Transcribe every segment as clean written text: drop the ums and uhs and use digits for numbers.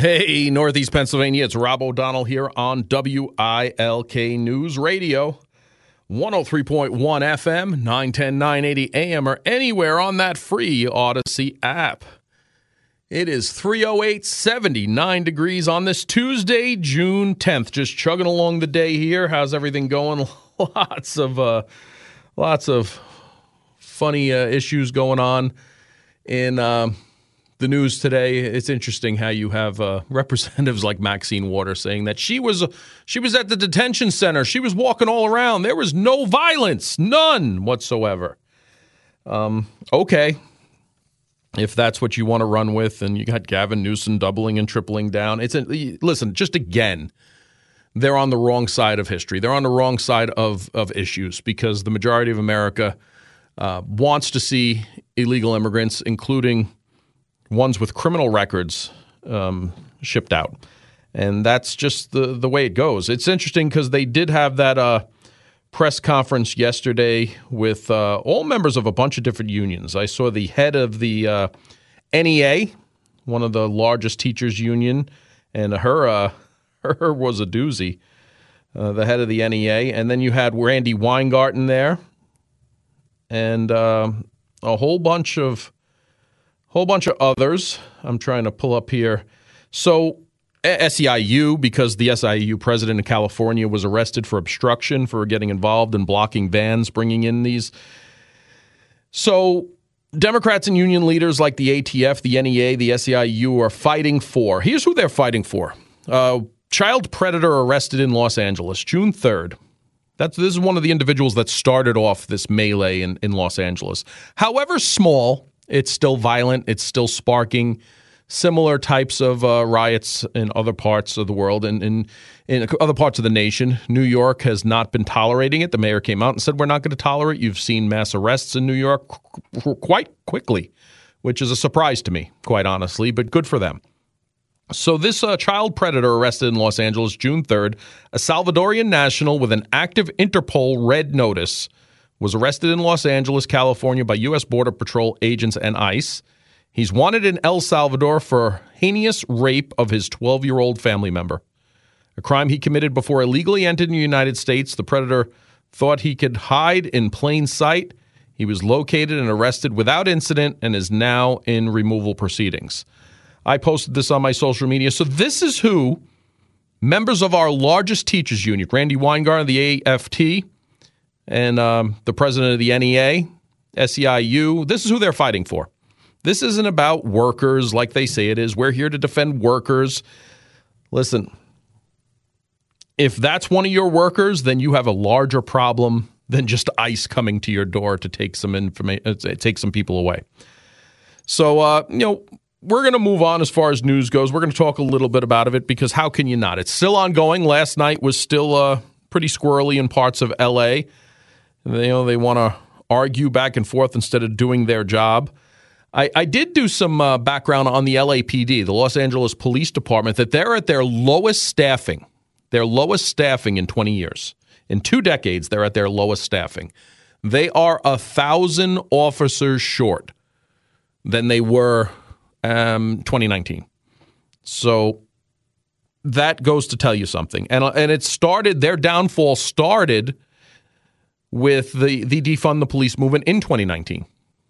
Hey, Northeast Pennsylvania, it's Rob O'Donnell here on WILK News Radio, 103.1 FM, 910, 980 AM, or anywhere on that free Odyssey app. It is 3:08, 79 degrees on this Tuesday, June 10th. Just chugging along the day here. How's everything going? Lots of funny issues going on in the news today. It's interesting how you have representatives like Maxine Waters saying that she was at the detention center. She was walking all around. There was no violence, none whatsoever. Okay, if that's what you want to run with, and you got Gavin Newsom doubling and tripling down. Listen, just again, they're on the wrong side of history. They're on the wrong side of issues because the majority of America wants to see illegal immigrants, including ones with criminal records, shipped out. And that's just the way it goes. It's interesting because they did have that press conference yesterday with all members of a bunch of different unions. I saw the head of the NEA, one of the largest teachers union, and her was a doozy, the head of the NEA. And then you had Randy Weingarten there and a whole bunch of others. I'm trying to pull up here. So SEIU, because the SEIU president in California was arrested for obstruction for getting involved in blocking vans bringing in these. So Democrats and union leaders like the ATF, the NEA, the SEIU are fighting for. Here's who they're fighting for. Child predator arrested in Los Angeles, June 3rd. This is one of the individuals that started off this melee in Los Angeles. However small, it's still violent. It's still sparking similar types of riots in other parts of the world and in other parts of the nation. New York has not been tolerating it. The mayor came out and said, we're not going to tolerate. You've seen mass arrests in New York quite quickly, which is a surprise to me, quite honestly, but good for them. So this child predator arrested in Los Angeles June 3rd, a Salvadorian national with an active Interpol red notice, was arrested in Los Angeles, California by U.S. Border Patrol agents and ICE. He's wanted in El Salvador for heinous rape of his 12-year-old family member, a crime he committed before illegally entered the United States. The predator thought he could hide in plain sight. He was located and arrested without incident and is now in removal proceedings. I posted this on my social media. So this is who members of our largest teachers union, Randy Weingarten of the AFT, and the president of the NEA, SEIU, this is who they're fighting for. This isn't about workers like they say it is. We're here to defend workers. Listen, if that's one of your workers, then you have a larger problem than just ICE coming to your door to take some information, take some people away. So, we're going to move on as far as news goes. We're going to talk a little bit about it because how can you not? It's still ongoing. Last night was still pretty squirrely in parts of L.A. They want to argue back and forth instead of doing their job. I did do some background on the LAPD, the Los Angeles Police Department, that they're at their lowest staffing in 20 years. In 2 decades, they're at their lowest staffing. They are 1,000 officers short than they were 2019. So that goes to tell you something. And it started, their downfall started with the defund the police movement in 2019.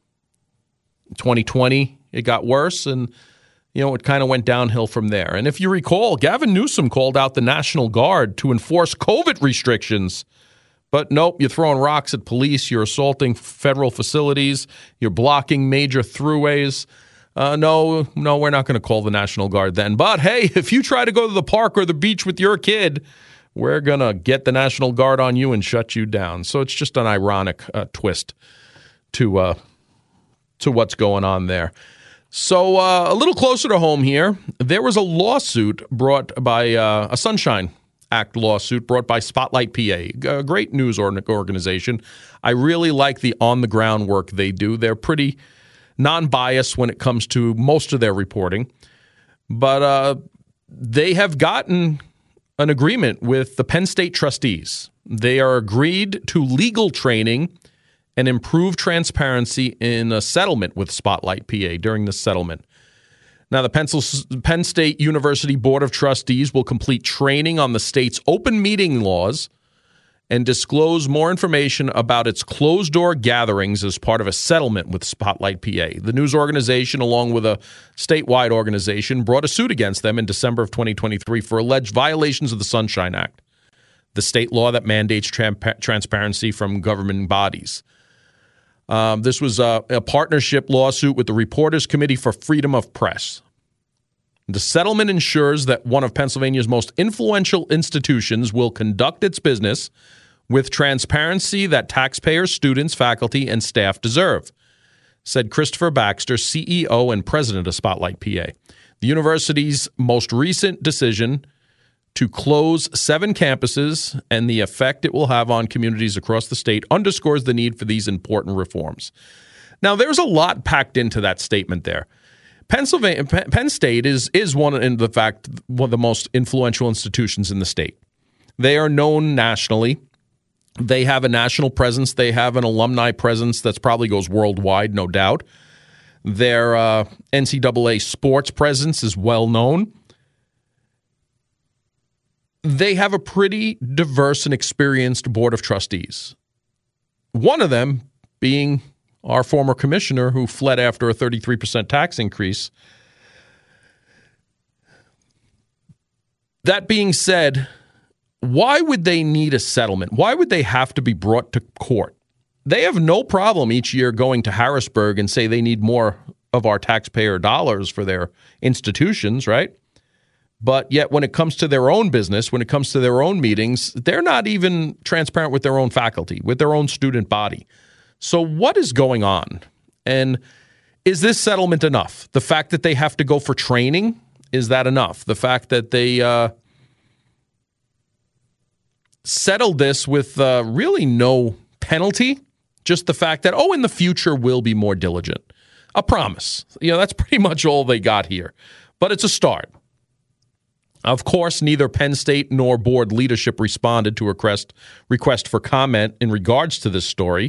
2020, it got worse, and it kind of went downhill from there. And if you recall, Gavin Newsom called out the National Guard to enforce COVID restrictions. But nope, you're throwing rocks at police, you're assaulting federal facilities, you're blocking major throughways. No, we're not going to call the National Guard then. But hey, if you try to go to the park or the beach with your kid, we're going to get the National Guard on you and shut you down. So it's just an ironic twist to what's going on there. So a little closer to home here, there was a lawsuit brought by a Sunshine Act lawsuit brought by Spotlight PA, a great news organization. I really like the on-the-ground work they do. They're pretty non-biased when it comes to most of their reporting. But they have gotten an agreement with the Penn State trustees. They are agreed to legal training and improve transparency in a settlement with Spotlight PA during the settlement. Now, the Penn State University Board of Trustees will complete training on the state's open meeting laws and disclose more information about its closed-door gatherings as part of a settlement with Spotlight PA. The news organization, along with a statewide organization, brought a suit against them in December of 2023 for alleged violations of the Sunshine Act, the state law that mandates transparency from government bodies. This was a partnership lawsuit with the Reporters Committee for Freedom of Press. The settlement ensures that one of Pennsylvania's most influential institutions will conduct its business with transparency that taxpayers, students, faculty, and staff deserve, said Christopher Baxter, CEO and president of Spotlight PA. The university's most recent decision to close 7 campuses and the effect it will have on communities across the state underscores the need for these important reforms. Now, there's a lot packed into that statement there. Penn State is one of the most influential institutions in the state. They are known nationally. They have a national presence. They have an alumni presence that probably goes worldwide, no doubt. Their NCAA sports presence is well known. They have a pretty diverse and experienced board of trustees. One of them being our former commissioner who fled after a 33% tax increase. That being said, why would they need a settlement? Why would they have to be brought to court? They have no problem each year going to Harrisburg and say they need more of our taxpayer dollars for their institutions, right? But yet when it comes to their own business, when it comes to their own meetings, they're not even transparent with their own faculty, with their own student body. So what is going on? And is this settlement enough? The fact that they have to go for training, is that enough? The fact that they settled this with really no penalty, just the fact that, in the future we'll be more diligent. A promise. That's pretty much all they got here. But it's a start. Of course, neither Penn State nor board leadership responded to a request for comment in regards to this story.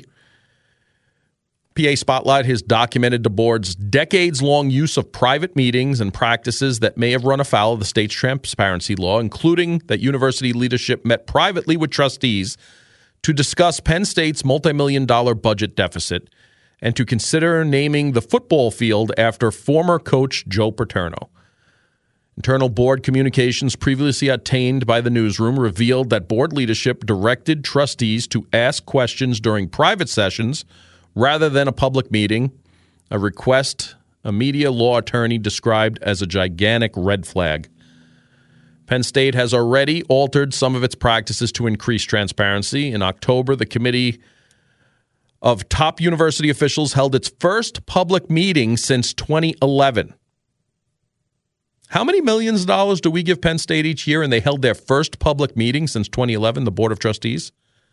PA Spotlight has documented the board's decades-long use of private meetings and practices that may have run afoul of the state's transparency law, including that university leadership met privately with trustees to discuss Penn State's multi-million-dollar budget deficit and to consider naming the football field after former coach Joe Paterno. Internal board communications previously obtained by the newsroom revealed that board leadership directed trustees to ask questions during private sessions rather than a public meeting, a request a media law attorney described as a gigantic red flag. Penn State has already altered some of its practices to increase transparency. In October, the committee of top university officials held its first public meeting since 2011. How many millions of dollars do we give Penn State each year? And they held their first public meeting since 2011, the Board of Trustees.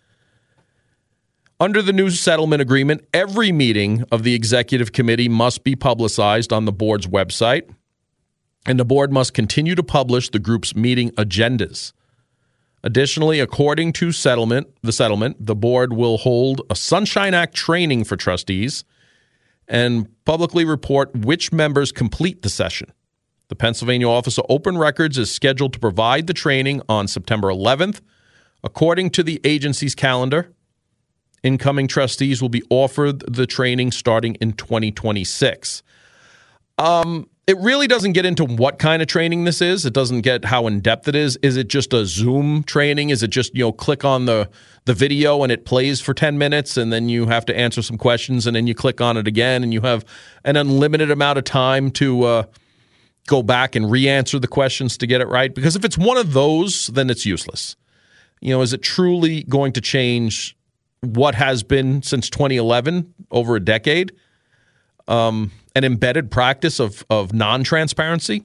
Under the new settlement agreement, every meeting of the executive committee must be publicized on the board's website, and the board must continue to publish the group's meeting agendas. Additionally, according to the settlement, the board will hold a Sunshine Act training for trustees and publicly report which members complete the session. The Pennsylvania Office of Open Records is scheduled to provide the training on September 11th. According to the agency's calendar, incoming trustees will be offered the training starting in 2026. It really doesn't get into what kind of training this is. It doesn't get how in-depth it is. Is it just a Zoom training? Is it just, click on the video and it plays for 10 minutes and then you have to answer some questions and then you click on it again and you have an unlimited amount of time to go back and re-answer the questions to get it right? Because if it's one of those, then it's useless. Is it truly going to change what has been since 2011, over a decade, an embedded practice of non-transparency?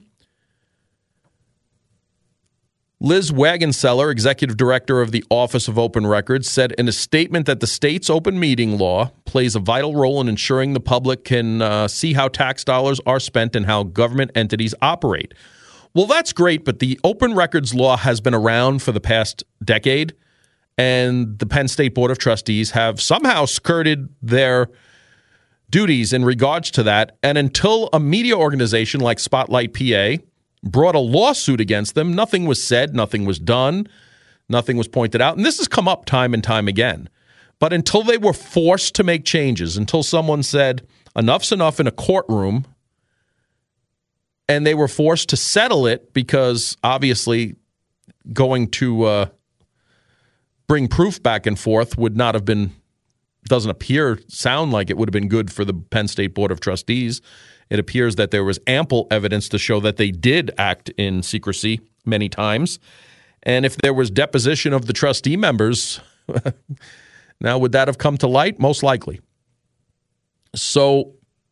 Liz Wagenseller, executive director of the Office of Open Records, said in a statement that the state's open meeting law plays a vital role in ensuring the public can see how tax dollars are spent and how government entities operate. Well, that's great, but the open records law has been around for the past decade, and the Penn State Board of Trustees have somehow skirted their duties in regards to that. And until a media organization like Spotlight PA brought a lawsuit against them, nothing was said, nothing was done, nothing was pointed out. And this has come up time and time again. But until they were forced to make changes, until someone said enough's enough in a courtroom, and they were forced to settle it because obviously going to bring proof back and forth would not have been, sound like it would have been good for the Penn State Board of Trustees. It appears that there was ample evidence to show that they did act in secrecy many times. And if there was deposition of the trustee members, now would that have come to light? Most likely. So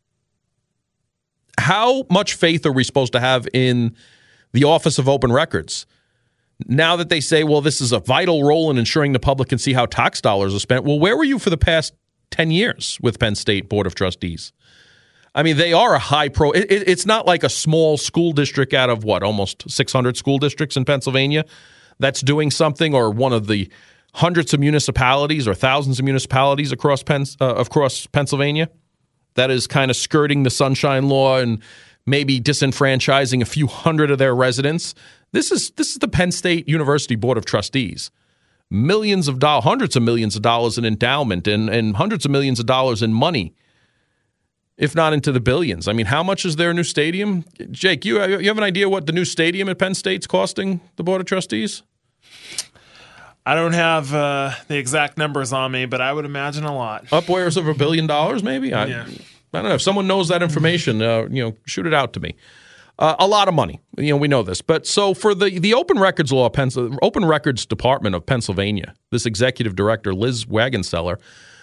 how much faith are we supposed to have in the Office of Open Records? Now that they say, well, this is a vital role in ensuring the public can see how tax dollars are spent. Well, where were you for the past 10 years with Penn State Board of Trustees? I mean, they are a high pro. It's not like a small school district out of almost 600 school districts in Pennsylvania that's doing something, or one of the hundreds of municipalities or thousands of municipalities across Pennsylvania that is kind of skirting the Sunshine Law and maybe disenfranchising a few hundred of their residents. This is the Penn State University Board of Trustees. Millions of dollars, hundreds of millions of dollars in endowment and hundreds of millions of dollars in money, if not into the billions. I mean, how much is their new stadium? Jake, you have an idea what the new stadium at Penn State's costing the Board of Trustees? I don't have the exact numbers on me, but I would imagine a lot. Upwards of $1 billion, maybe? Yeah. I don't know. If someone knows that information, shoot it out to me. A lot of money. We know this. But so for the Open Records Law, Open Records Department of Pennsylvania, this executive director, Liz Wagenseller,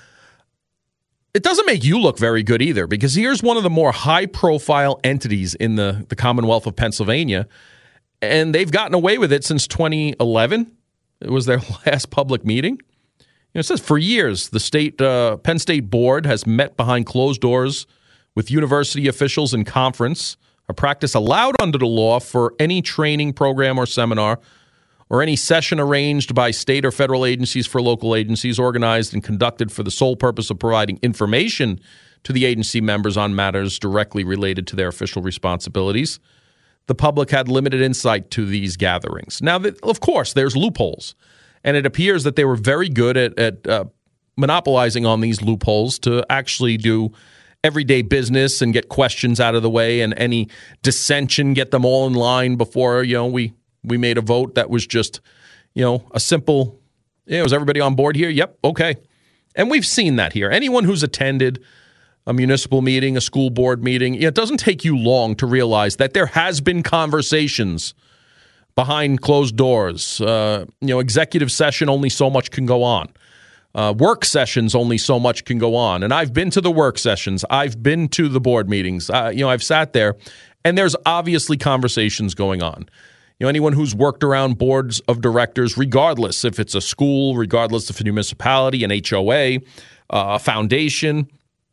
it doesn't make you look very good either, because here's one of the more high-profile entities in the Commonwealth of Pennsylvania, and they've gotten away with it since 2011. It was their last public meeting. It says for years, the Penn State Board has met behind closed doors with university officials in conference, a practice allowed under the law for any training program or seminar or any session arranged by state or federal agencies for local agencies, organized and conducted for the sole purpose of providing information to the agency members on matters directly related to their official responsibilities. The public had limited insight to these gatherings. Now, of course, there's loopholes. And it appears that they were very good at monopolizing on these loopholes to actually do everyday business and get questions out of the way, and any dissension, get them all in line before, we made a vote that was just, a simple, was everybody on board here? Yep, okay. And we've seen that here. Anyone who's attended a municipal meeting, a school board meeting, it doesn't take you long to realize that there has been conversations behind closed doors. Executive session, only so much can go on. Work sessions, only so much can go on. And I've been to the work sessions. I've been to the board meetings. I've sat there, and there's obviously conversations going on. Anyone who's worked around boards of directors, regardless if it's a school, regardless if it's a municipality, an HOA, a foundation,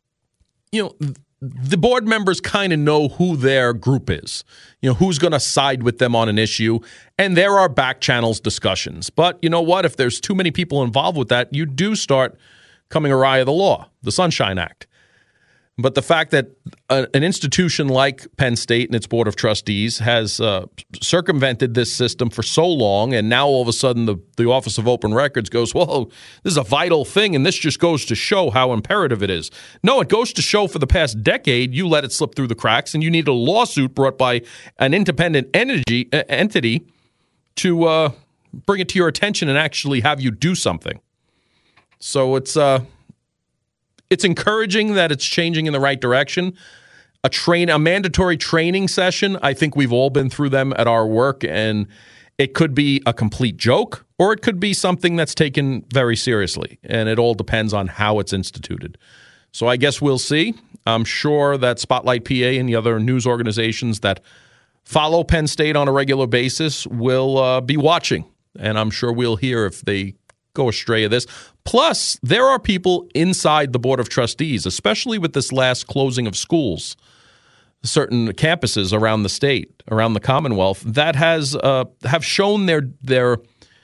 the board members kind of know who their group is, who's going to side with them on an issue. And there are back channels discussions. But you know what? If there's too many people involved with that, you do start coming awry of the law, the Sunshine Act. But the fact that an institution like Penn State and its Board of Trustees has circumvented this system for so long, and now all of a sudden the Office of Open Records goes, whoa, this is a vital thing, and this just goes to show how imperative it is. No, it goes to show for the past decade you let it slip through the cracks, and you need a lawsuit brought by an independent entity to bring it to your attention and actually have you do something. So it's encouraging that it's changing in the right direction. A mandatory training session, I think we've all been through them at our work, and it could be a complete joke or it could be something that's taken very seriously, and it all depends on how it's instituted. So I guess we'll see. I'm sure that Spotlight PA and the other news organizations that follow Penn State on a regular basis will be watching, and I'm sure we'll hear if they go astray of this. Plus, there are people inside the Board of Trustees, especially with this last closing of schools, certain campuses around the state, around the Commonwealth, that have shown their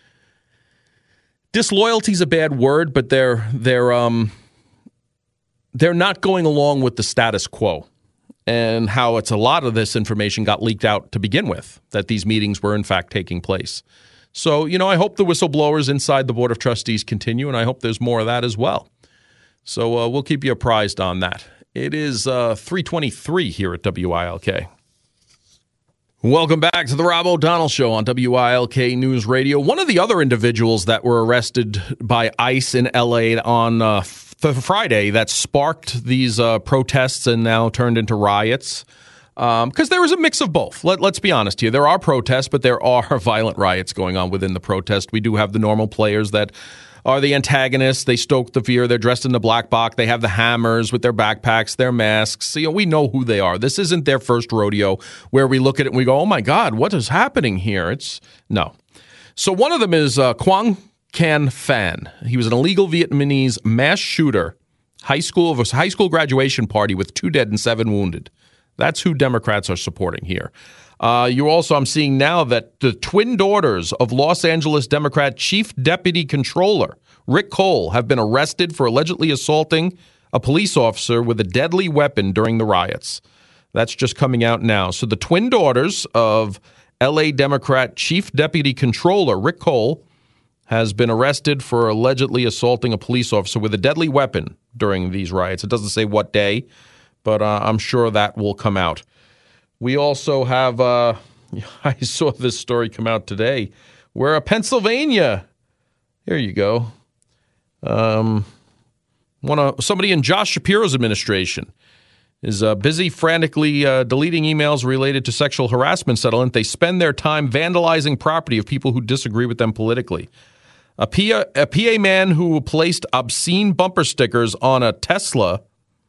disloyalty is a bad word, but their they're not going along with the status quo and how it's a lot of this information got leaked out to begin with, that these meetings were in fact taking place. So, I hope the whistleblowers inside the Board of Trustees continue, and I hope there's more of that as well. So we'll keep you apprised on that. It is 3:23 here at WILK. Welcome back to the Rob O'Donnell Show on WILK News Radio. One of the other individuals that were arrested by ICE in L.A. on Friday that sparked these protests and now turned into riots, because there was a mix of both. Let's be honest here. There are protests, but there are violent riots going on within the protest. We do have the normal players that are the antagonists. They stoke the fear. They're dressed in the black box. They have the hammers with their backpacks, their masks. We know who they are. This isn't their first rodeo where we look at it and we go, oh my God, what is happening here? No. So one of them is Quang Can Phan. He was an illegal Vietnamese mass shooter, high school graduation party with 2 dead and 7 wounded. That's who Democrats are supporting here. I'm seeing now that the twin daughters of Los Angeles Democrat Chief Deputy Controller Rick Cole have been arrested for allegedly assaulting a police officer with a deadly weapon during the riots. That's just coming out now. So the twin daughters of L.A. Democrat Chief Deputy Controller Rick Cole has been arrested for allegedly assaulting a police officer with a deadly weapon during these riots. It doesn't say what day, but I'm sure that will come out. We also have, I saw this story come out today, where Pennsylvania, here you go, somebody in Josh Shapiro's administration is busy frantically deleting emails related to sexual harassment settlement. They spend their time vandalizing property of people who disagree with them politically. A PA man who placed obscene bumper stickers on Tesla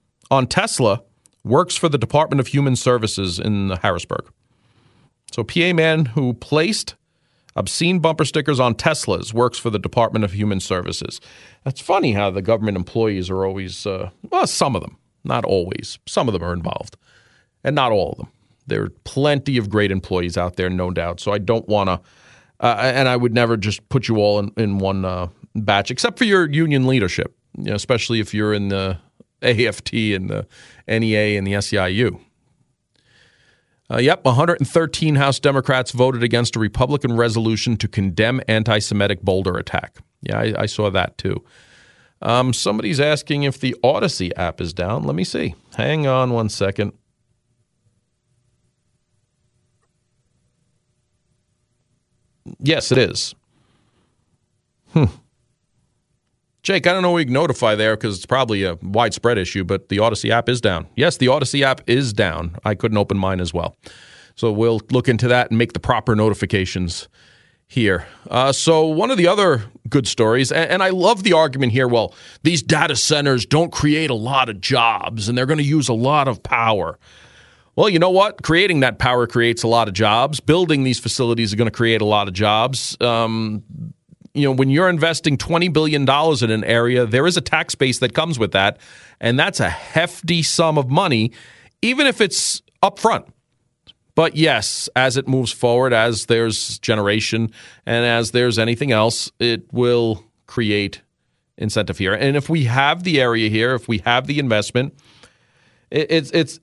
works for the Department of Human Services in Harrisburg. So PA man who placed obscene bumper stickers on Teslas works for the Department of Human Services. That's funny how the government employees are always, some of them, not always. Some of them are involved, and not all of them. There are plenty of great employees out there, no doubt. So I don't want to, and I would never just put you all in one batch, except for your union leadership, especially if you're in the AFT and the NEA and the SEIU. 113 House Democrats voted against a Republican resolution to condemn anti-Semitic Boulder attack. Yeah, I saw that too. Somebody's asking if the Odyssey app is down. Let me see. Hang on one second. Yes, it is. Jake, I don't know if we can notify there because it's probably a widespread issue, but the Odyssey app is down. Yes, the Odyssey app is down. I couldn't open mine as well. So we'll look into that and make the proper notifications here. So one of the other good stories, and I love the argument here, well, these data centers don't create a lot of jobs and they're going to use a lot of power. Well, you know what? Creating that power creates a lot of jobs. Building these facilities are going to create a lot of jobs. When you're investing $20 billion in an area, there is a tax base that comes with that, and that's a hefty sum of money, even if it's upfront. But yes, as it moves forward, as there's generation, and as there's anything else, it will create incentive here. And if we have the area here, if we have the investment, it's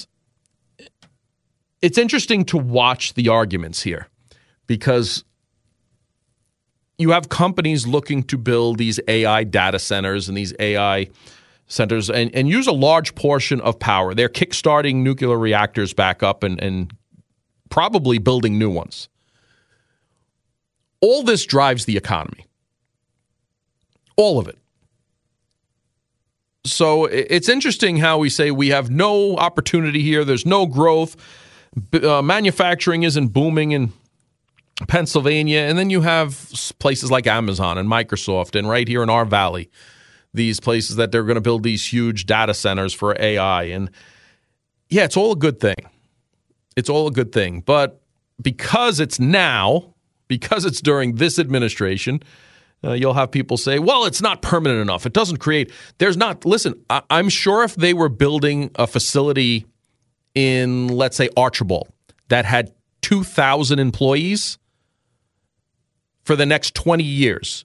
interesting to watch the arguments here, because you have companies looking to build these AI data centers and these AI centers and use a large portion of power. They're kickstarting nuclear reactors back up and probably building new ones. All this drives the economy. All of it. So it's interesting how we say we have no opportunity here. There's no growth. Manufacturing isn't booming in Pennsylvania, and then you have places like Amazon and Microsoft, and right here in our valley, these places that they're going to build these huge data centers for AI. And yeah, it's all a good thing. It's all a good thing. But because it's during this administration, you'll have people say, well, it's not permanent enough. It doesn't create, listen, I'm sure if they were building a facility in, let's say, Archibald that had 2,000 employees, for the next 20 years,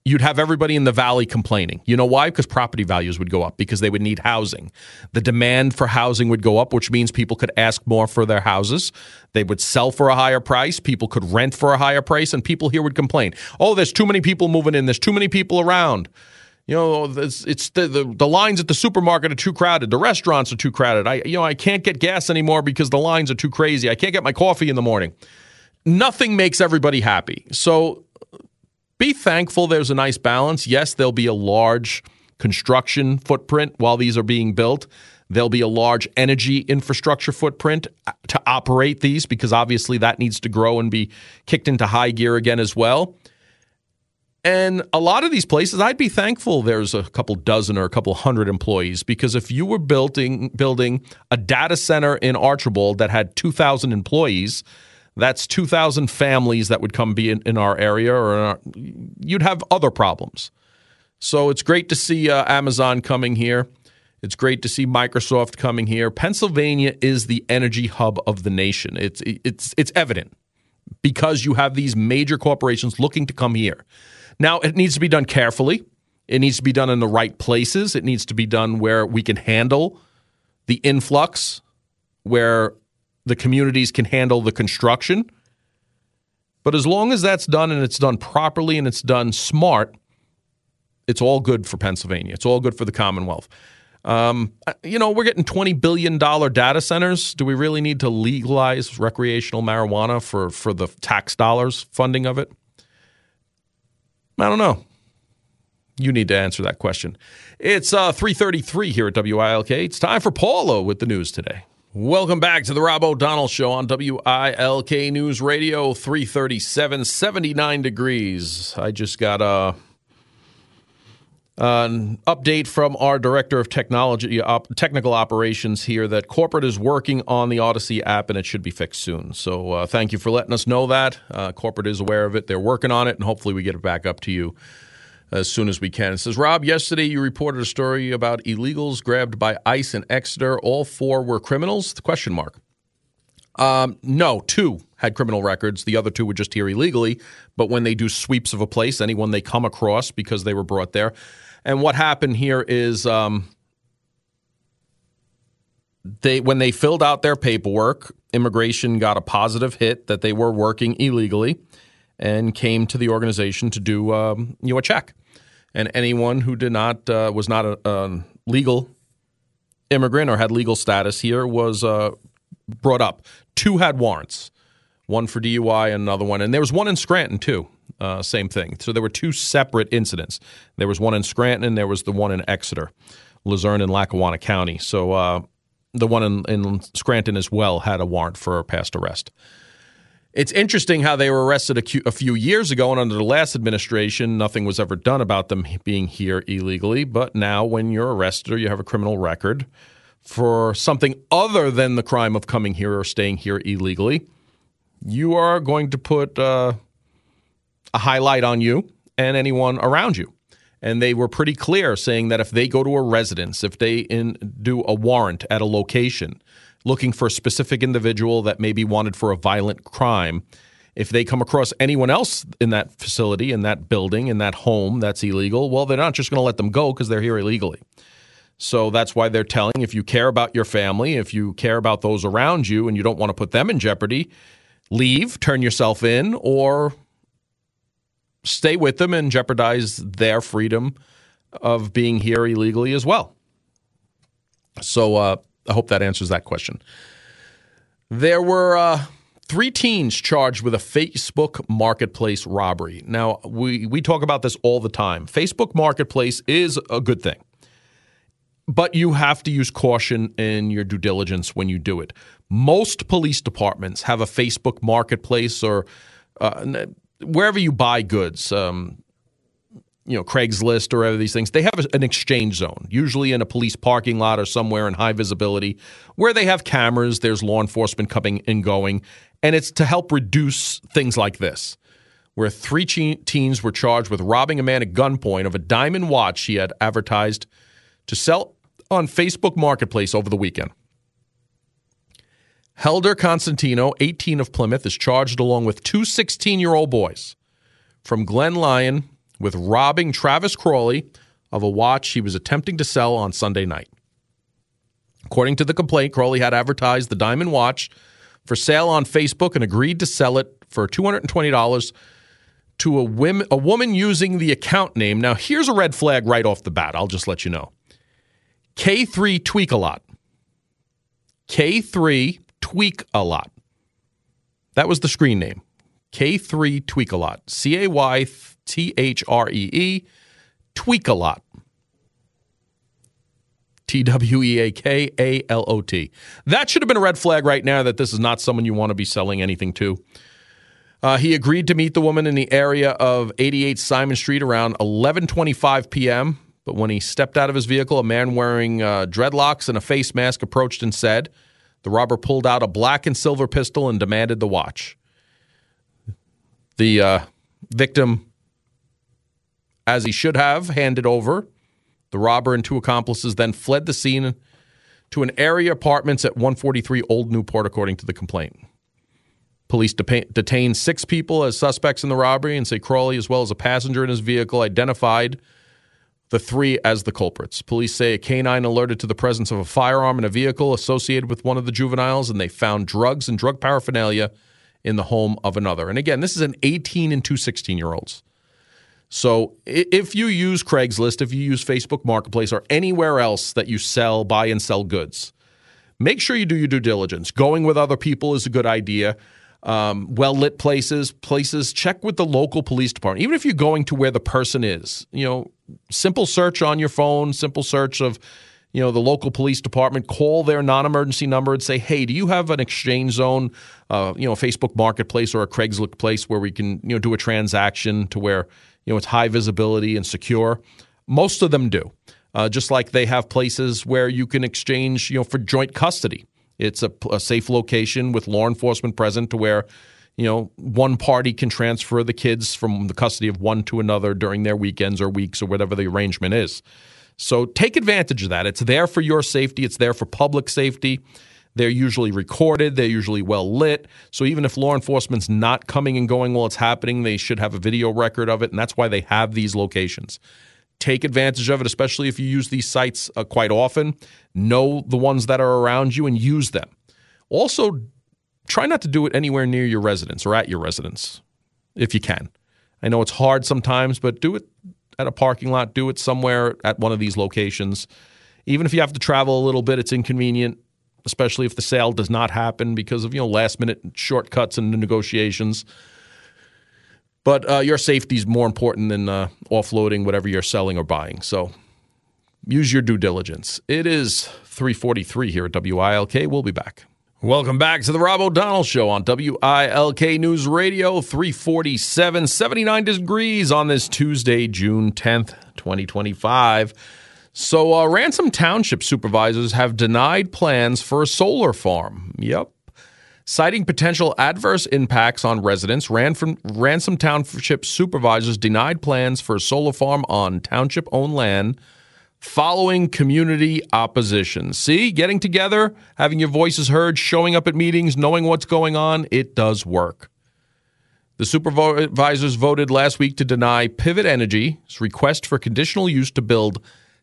you'd have everybody in the valley complaining. You know why? Because property values would go up because they would need housing. The demand for housing would go up, which means people could ask more for their houses. They would sell for a higher price. People could rent for a higher price, and people here would complain. Oh, there's too many people moving in. There's too many people around. You know, it's the lines at the supermarket are too crowded. The restaurants are too crowded. I can't get gas anymore because the lines are too crazy. I can't get my coffee in the morning. Nothing makes everybody happy. So be thankful there's a nice balance. Yes, there'll be a large construction footprint while these are being built. There'll be a large energy infrastructure footprint to operate these because obviously that needs to grow and be kicked into high gear again as well. And a lot of these places, I'd be thankful there's a couple dozen or a couple hundred employees because if you were building a data center in Archibald that had 2,000 employees, that's 2,000 families that would come be in our area, or you'd have other problems. So it's great to see Amazon coming here. It's great to see Microsoft coming here. Pennsylvania is the energy hub of the nation. It's evident because you have these major corporations looking to come here. Now, it needs to be done carefully. It needs to be done in the right places. It needs to be done where we can handle the influx, where the communities can handle the construction. But as long as that's done and it's done properly and it's done smart, it's all good for Pennsylvania. It's all good for the Commonwealth. We're getting $20 billion data centers. Do we really need to legalize recreational marijuana for the tax dollars funding of it? I don't know. You need to answer that question. It's 3:33 here at WILK. It's time for Paulo with the news today. Welcome back to the Rob O'Donnell Show on WILK News Radio, 337, 79 degrees. I just got an update from our Director of Technical Operations here that corporate is working on the Odyssey app and it should be fixed soon. So thank you for letting us know that. Corporate is aware of it. They're working on it, and hopefully we get it back up to you as soon as we can. It says, Rob, yesterday you reported a story about illegals grabbed by ICE in Exeter. All 4 were criminals? No, 2 had criminal records. The other 2 were just here illegally. But when they do sweeps of a place, anyone they come across because they were brought there. And what happened here is when they filled out their paperwork, immigration got a positive hit that they were working illegally and came to the organization to do a check. And anyone who was not a legal immigrant or had legal status here was brought up. 2 had warrants, one for DUI and another one. And there was one in Scranton, too. Same thing. So there were 2 separate incidents. There was one in Scranton and there was the one in Exeter, Luzerne and Lackawanna County. So the one in Scranton as well had a warrant for a past arrest. It's interesting how they were arrested a few years ago, and under the last administration, nothing was ever done about them being here illegally. But now when you're arrested or you have a criminal record for something other than the crime of coming here or staying here illegally, you are going to put a highlight on you and anyone around you. And they were pretty clear saying that if they go to a residence, if they do a warrant at a location looking for a specific individual that may be wanted for a violent crime, if they come across anyone else in that facility, in that building, in that home that's illegal, well, they're not just going to let them go because they're here illegally. So that's why they're telling, if you care about your family, if you care about those around you and you don't want to put them in jeopardy, leave, turn yourself in, or stay with them and jeopardize their freedom of being here illegally as well. So I hope that answers that question. There were 3 teens charged with a Facebook Marketplace robbery. Now, we talk about this all the time. Facebook Marketplace is a good thing, but you have to use caution in your due diligence when you do it. Most police departments have a Facebook Marketplace or wherever you buy goods, Craigslist or other these things, they have an exchange zone, usually in a police parking lot or somewhere in high visibility, where they have cameras, there's law enforcement coming and going, and it's to help reduce things like this, where 3 teens were charged with robbing a man at gunpoint of a diamond watch he had advertised to sell on Facebook Marketplace over the weekend. Helder Constantino, 18 of Plymouth, is charged along with 2 16-year-old boys from Glen Lyon with robbing Travis Crawley of a watch he was attempting to sell on Sunday night. According to the complaint, Crawley had advertised the diamond watch for sale on Facebook and agreed to sell it for $220 to a woman using the account name. Now, here's a red flag right off the bat. I'll just let you know. K3 Tweak-A-Lot. K3 Tweak-A-Lot. That was the screen name. K3 Tweak-A-Lot. Caythree, Tweak-A-Lot. Tweakalot. That should have been a red flag right now that this is not someone you want to be selling anything to. He agreed to meet the woman in the area of 88 Simon Street around 11:25 p.m., but when he stepped out of his vehicle, a man wearing dreadlocks and a face mask approached and said the robber pulled out a black and silver pistol and demanded the watch. The victim, as he should have, handed over. The robber and two accomplices then fled the scene to an area apartments at 143 Old Newport, according to the complaint. Police detained 6 people as suspects in the robbery and say Crawley, as well as a passenger in his vehicle, identified the 3 as the culprits. Police say a canine alerted to the presence of a firearm in a vehicle associated with one of the juveniles, and they found drugs and drug paraphernalia in the home of another. And again, this is an 18 and 2 16-year-olds. So if you use Craigslist, if you use Facebook Marketplace or anywhere else that you buy and sell goods, make sure you do your due diligence. Going with other people is a good idea. Well-lit places, check with the local police department. Even if you're going to where the person is, simple search on your phone, simple search of, the local police department, call their non-emergency number and say, hey, do you have an exchange zone, Facebook Marketplace or a Craigslist place where we can, do a transaction to where, it's high visibility and secure? Most of them do. Just like they have places where you can exchange, for joint custody. It's a safe location with law enforcement present to where, one party can transfer the kids from the custody of one to another during their weekends or weeks or whatever the arrangement is. So take advantage of that. It's there for your safety. It's there for public safety. They're usually recorded. They're usually well lit. So even if law enforcement's not coming and going while it's happening, they should have a video record of it, and that's why they have these locations. Take advantage of it, especially if you use these sites quite often. Know the ones that are around you and use them. Also, try not to do it anywhere near your residence or at your residence if you can. I know it's hard sometimes, but do it at a parking lot. Do it somewhere at one of these locations. Even if you have to travel a little bit, it's inconvenient, especially if the sale does not happen because of last-minute shortcuts and negotiations. But your safety is more important than offloading whatever you're selling or buying. So use your due diligence. It is 3:43 here at WILK. We'll be back. Welcome back to the Rob O'Donnell Show on WILK News Radio, 347, 79 degrees on this Tuesday, June 10th, 2025. So Ransom Township supervisors have denied plans for a solar farm. Yep. Citing potential adverse impacts on residents, Ransom Township supervisors denied plans for a solar farm on township-owned land following community opposition. See, getting together, having your voices heard, showing up at meetings, knowing what's going on, it does work. The supervisors voted last week to deny Pivot Energy's request for conditional use to build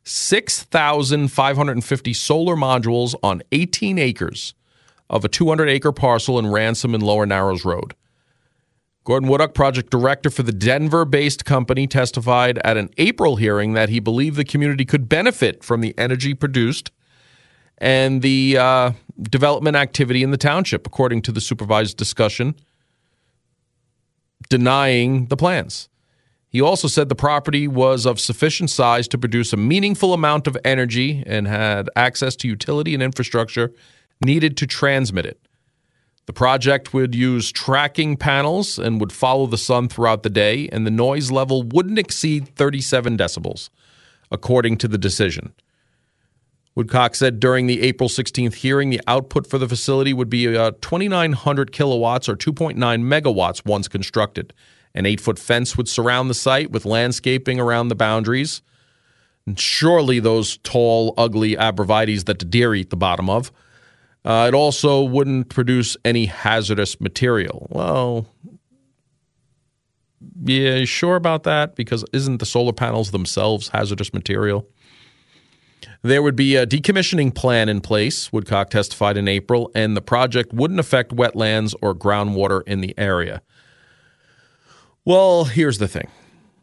6,550 solar modules on 18 acres of a 200-acre parcel in Ransom and Lower Narrows Road. Gordon Woodhuck, project director for the Denver-based company, testified at an April hearing that he believed the community could benefit from the energy produced and the development activity in the township, according to the supervised discussion, denying the plans. He also said the property was of sufficient size to produce a meaningful amount of energy and had access to utility and infrastructure needed to transmit it. The project would use tracking panels and would follow the sun throughout the day, and the noise level wouldn't exceed 37 decibels, according to the decision. Woodcock said during the April 16th hearing, the output for the facility would be 2,900 kilowatts or 2.9 megawatts once constructed. An 8-foot fence would surround the site with landscaping around the boundaries. And surely those tall, ugly abrevieties that the deer eat the bottom of. It also wouldn't produce any hazardous material. Well, Yeah, you sure about that? Because isn't the solar panels themselves hazardous material? There would be a decommissioning plan in place, Woodcock testified in April, and the project wouldn't affect wetlands or groundwater in the area. Well, here's the thing.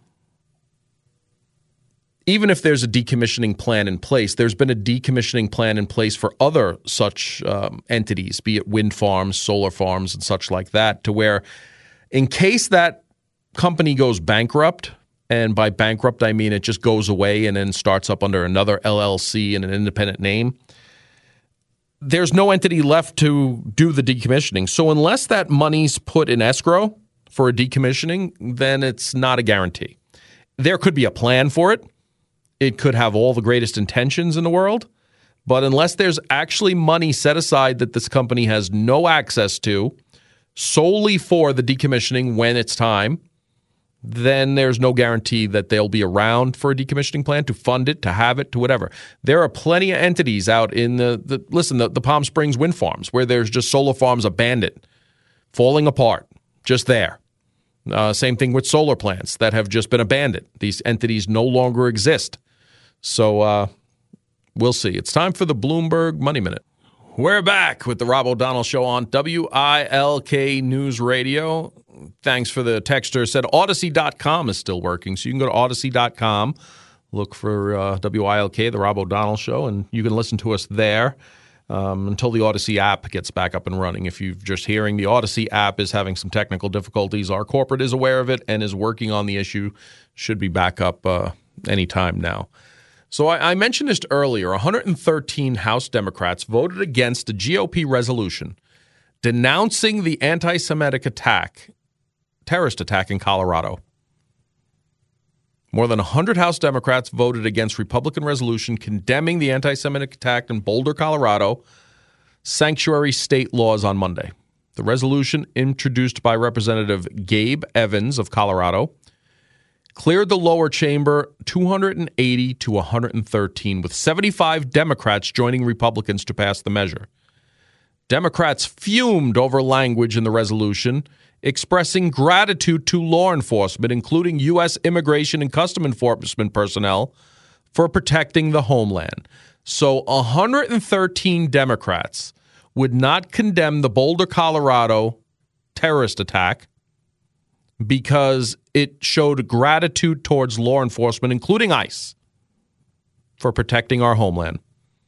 Even if there's a decommissioning plan in place, there's been a decommissioning plan in place for other such entities, be it wind farms, solar farms, and such like that, to where in case that company goes bankrupt, and by bankrupt I mean it just goes away and then starts up under another LLC and an independent name, there's no entity left to do the decommissioning. So unless that money's put in escrow for a decommissioning, then it's not a guarantee. There could be a plan for it. It could have all the greatest intentions in the world, but unless there's actually money set aside that this company has no access to solely for the decommissioning when it's time, then there's no guarantee that they'll be around for a decommissioning plan to fund it, to have it, to whatever. There are plenty of entities out in the Palm Springs wind farms where there's just solar farms abandoned, falling apart, just there. Same thing with solar plants that have just been abandoned. These entities no longer exist. So we'll see. It's time for the Bloomberg Money Minute. We're back with the Rob O'Donnell Show on WILK News Radio. Thanks for the texter. Said Odyssey.com is still working. So you can go to Odyssey.com, look for WILK, the Rob O'Donnell Show, and you can listen to us there until the Odyssey app gets back up and running. If you're just hearing, the Odyssey app is having some technical difficulties. Our corporate is aware of it and is working on the issue. Should be back up anytime now. So I mentioned this earlier. 113 House Democrats voted against a GOP resolution denouncing the anti-Semitic terrorist attack in Colorado. More than 100 House Democrats voted against Republican resolution condemning the anti-Semitic attack in Boulder, Colorado, sanctuary state laws on Monday. The resolution, introduced by Representative Gabe Evans of Colorado, cleared the lower chamber 280 to 113, with 75 Democrats joining Republicans to pass the measure. Democrats fumed over language in the resolution, expressing gratitude to law enforcement, including U.S. Immigration and Customs Enforcement personnel, for protecting the homeland. So 113 Democrats would not condemn the Boulder, Colorado terrorist attack because it showed gratitude towards law enforcement, including ICE, for protecting our homeland.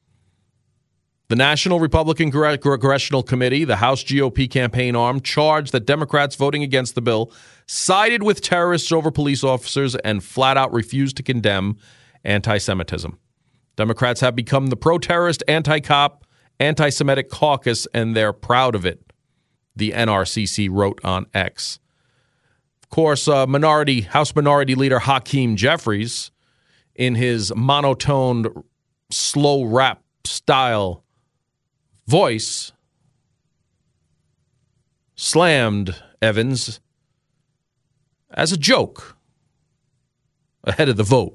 The National Republican Congressional Committee, the House GOP campaign arm, charged that Democrats voting against the bill sided with terrorists over police officers and flat out refused to condemn anti-Semitism. Democrats have become the pro-terrorist, anti-cop, anti-Semitic caucus, and they're proud of it, the NRCC wrote on X. Of course, House Minority Leader Hakeem Jeffries, in his monotoned, slow rap style voice, slammed Evans as a joke ahead of the vote.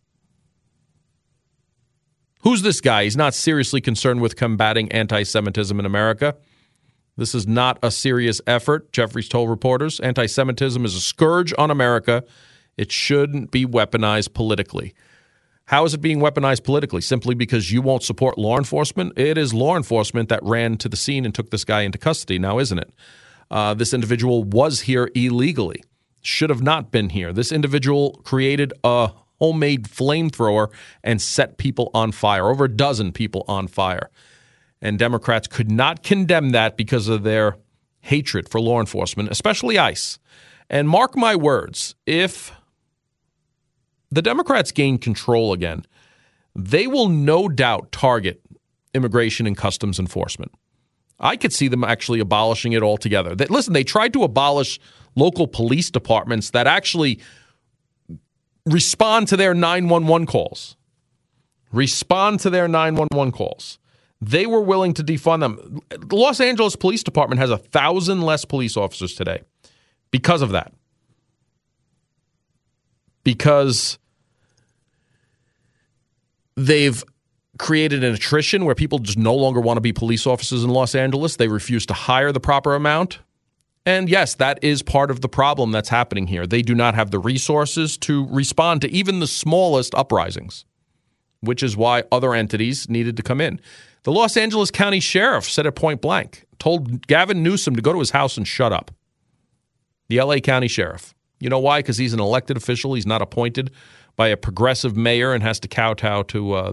Who's this guy? He's not seriously concerned with combating anti-Semitism in America. This is not a serious effort, Jeffries told reporters. Anti-Semitism is a scourge on America. It shouldn't be weaponized politically. How is it being weaponized politically? Simply because you won't support law enforcement? It is law enforcement that ran to the scene and took this guy into custody now, isn't it? This individual was here illegally. Should have not been here. This individual created a homemade flamethrower and set people on fire, over a dozen people on fire. And Democrats could not condemn that because of their hatred for law enforcement, especially ICE. And mark my words, if the Democrats gain control again, they will no doubt target immigration and customs enforcement. I could see them actually abolishing it altogether. They tried to abolish local police departments that actually respond to their 911 calls. They were willing to defund them. The Los Angeles Police Department has 1,000 less police officers today because of that. Because they've created an attrition where people just no longer want to be police officers in Los Angeles. They refuse to hire the proper amount. And yes, that is part of the problem that's happening here. They do not have the resources to respond to even the smallest uprisings, which is why other entities needed to come in. The Los Angeles County Sheriff said it point blank, told Gavin Newsom to go to his house and shut up. The LA County Sheriff. You know why? Because he's an elected official. He's not appointed by a progressive mayor and has to kowtow to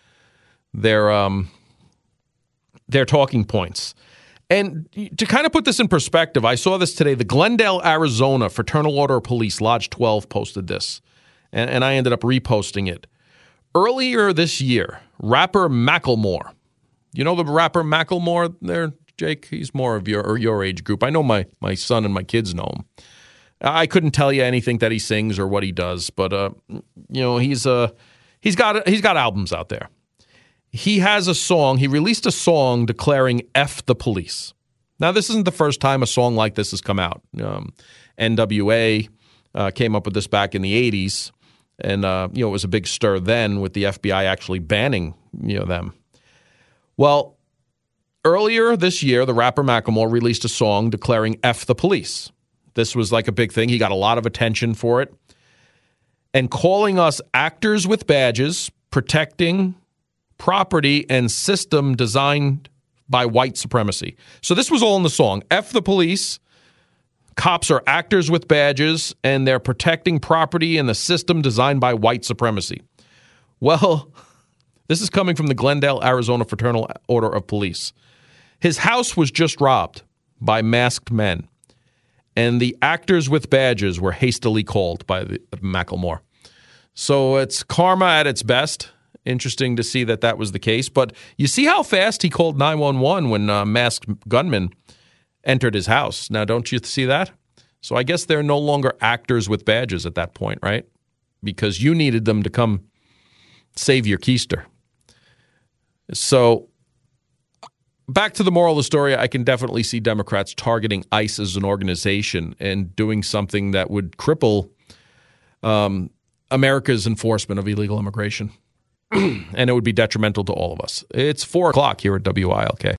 their talking points. And to kind of put this in perspective, I saw this today. The Glendale, Arizona Fraternal Order of Police, Lodge 12, posted this, and I ended up reposting it. Earlier this year, rapper Macklemore, you know the rapper Macklemore there, Jake? He's more of your age group. I know my son and my kids know him. I couldn't tell you anything that he sings or what he does, but he's got albums out there. He has a song. He released a song declaring "F the police." Now, this isn't the first time a song like this has come out. NWA came up with this back in the 80s, and it was a big stir then with the FBI actually banning them. Well, earlier this year, the rapper Macklemore released a song declaring "F the police." This was like a big thing. He got a lot of attention for it, and calling us actors with badges, protecting property and system designed by white supremacy. So this was all in the song. F the police. Cops are actors with badges, and they're protecting property and the system designed by white supremacy. Well, this is coming from the Glendale, Arizona Fraternal Order of Police. His house was just robbed by masked men, and the actors with badges were hastily called by Macklemore. So it's karma at its best. Interesting to see that was the case. But you see how fast he called 911 when masked gunmen entered his house. Now, don't you see that? So I guess they're no longer actors with badges at that point, right? Because you needed them to come save your keister. So back to the moral of the story, I can definitely see Democrats targeting ICE as an organization and doing something that would cripple America's enforcement of illegal immigration. And it would be detrimental to all of us. It's 4 o'clock here at WILK.